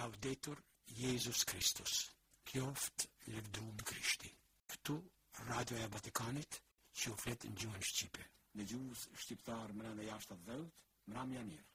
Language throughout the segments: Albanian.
Laudetur Jesus Christus. Qoftë lëvdrum Krishti. Këtu Radio e Vatikanit që u flet në gjuhën shqipe. Në gjuhës shqiptar mbrenda jashtë të dhëut, mramja mirë.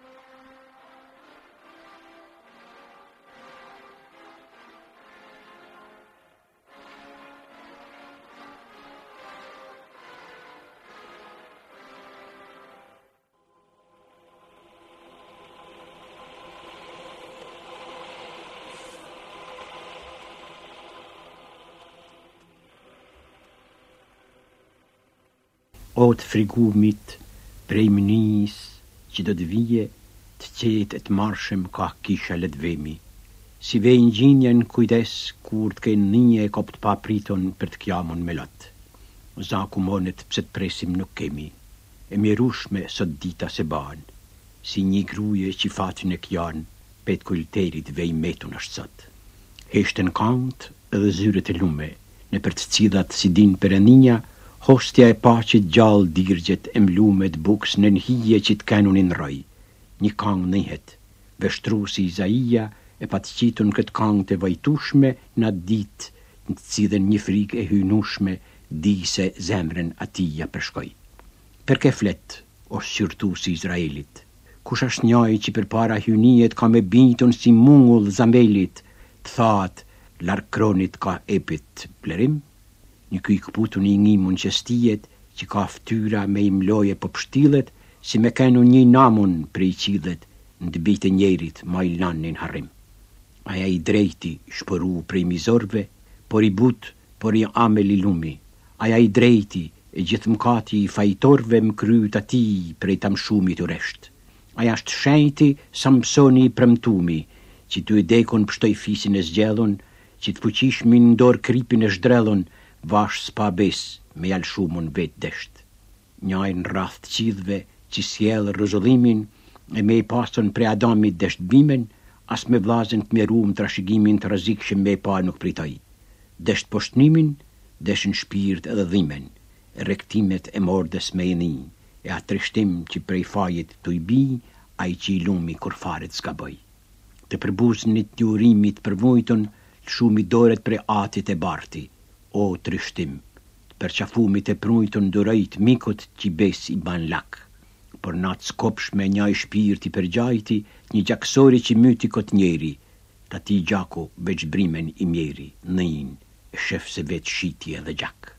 O të frigumit prej mënis që do të vije, të qetë e të marshëm ka kisha letvemi. Si vej në gjinjen kujdes kur të kejnë ninje e kopt pa priton për të kjamon me lot. Zaku monet pse të presim nuk kemi, e mjerushme sot dita se ban, si një gruje që fatin e kjan, pet kulterit vej metun është sot. Heshten kant edhe zyret e lume, në për të cidat si din për e ninja, hostja e paqit gjallë dirgjet e mlumet buks në nhije që të kenunin roj. Një kang nëjhet, veshtru si Izaia e pa të qitun këtë kang të vajtushme në dit, në të cidhen një frik e hynushme, di se zemrën atija përshkoj. Per ke flet, o syrtu si Izraelit, kush është njaj që për para hynijet ka me bintun si mungull zamelit, të thatë, larg kronit ka epit plerim? Një kuj këputun i ngimun që stijet, që ka ftyra me imloje po pështilet, si me kenu një namun prej qilet, në të bitë njerit ma i lanin harim. Aja i drejti shpëru prej mizorve, por i but, por i amel i lumi. Aja i drejti e gjithë mkati i fajtorve më kryt ati prej tam shumit u resht. Aja është shenjti Samsoni i premtumi, që tu i dekon pështoj fisin e zgjellon, që të fuqish min ndor kripin e shdrellon, vash s'pa bes me jal shumun vet desht. Njajnë rath të qidhve që sjell rëzullimin e me i pasën pre Adamit desht bimen, as me vlazen të mjerum të rashigimin të rëzikshëm me pa nuk pritoj. Desht poshtnimin, deshin shpirt edhe dhimen, e rektimet e mordes me jeni, e atrishtim që prej fajit të i bi, a i që i lumi kur faret s'gaboj. Të përbuzënit një urimit përvojton, shumë i doret prej atit e barti, o trishtim, për qafumit e prujton durajt mikot që bes i ban lak. Por natë skopsh me njaj shpirt i përgjajti, një gjaksori që myti kot njeri, ta ti gjako veç brimen i mjeri, nëjin, e shef se vet shitje dhe gjak.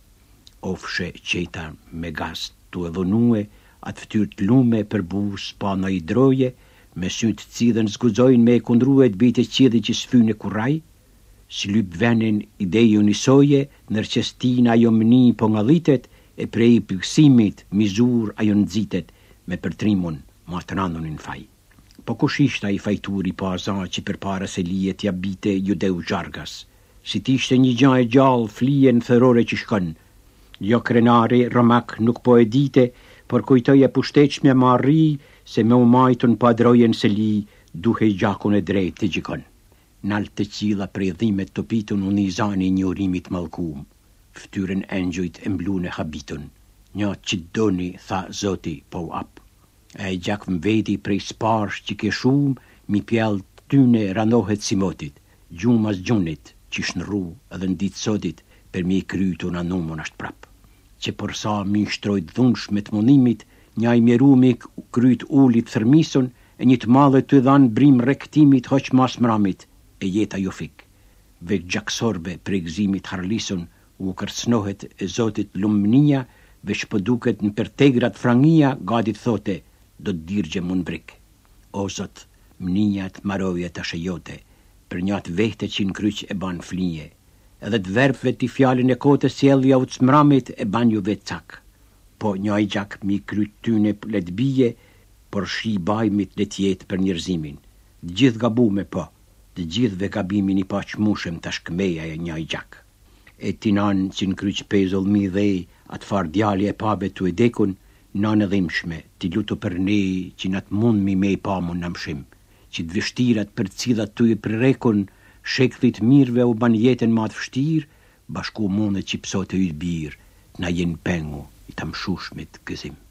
Ofshe qeta me gaz tu e dhonue, atë ftyrt lume për bus pa në i droje, me sytë cidhen zguzojnë me e kundrue të bite qidhi që sfyne kuraj, si lyp venin ideju njësoje, nërqestin ajo mëni po ngalitet, e prej pëksimit mizur ajo nëzitet, me përtrimun ma të randonin faj. Po kush ishta i fajturi po aza që për para se lijet ja bite judeu gjargas, si t'ishte një gjaj gjallë flije në thërore që shkon. Jo krenari, romak nuk po e dite, por kujtoj e pushteqme ma rri, se me umajtun pa drojen se li, duhe i gjakun e drejt të gjikon. Nalt të qila prej dhimet të pitun unë i zani një urimit malkum, ftyren engjujt e mblune habitun, një që doni, tha zoti, po ap. E gjak më vedi prej sparsh që ke shumë, mi pjell tyne ranohet si motit, gjumas gjunit, që shnru edhe në ditë sotit, për mi krytu në numon ashtë prap. Që përsa mi shtrojt dhunsh me të monimit, një i mjerumik kryt ullit thërmison, e një të mallet të dhanë brim rektimit hoq mas mramit, e jeta jo fik. Vek gjaksorve për egzimit harlison, u kërcnohet e zotit lumënia, veç pëduket në përtegrat frangia, gadit thote, do të dirgje mund brik. O zot, mënia të maroje të shëjote, për njat vehte që në kryq e ban flinje, edhe të verbve t'i fjallin e kote sjellja u të smramit e ban ju vet cak. Po një i gjak mi kryt tyne let bije, por shi bajmit let jetë për njerëzimin. Gjithë gabume po, të gjithëve gabimin i pa qmushem të shkmeja e një i gjak. E tinan që në kryq pezull mi dhej, atë far djali e pabe të edekun, nanë dhimshme, t'i lutu për ne që natë mund mi me i pamun në mshim, që të vështirat për cilat të i përrekun, shekthit mirve u ban jetën ma të vështir, bashku mundet që pësot e ytë birë, na jenë pengu i të mshushmit gëzim.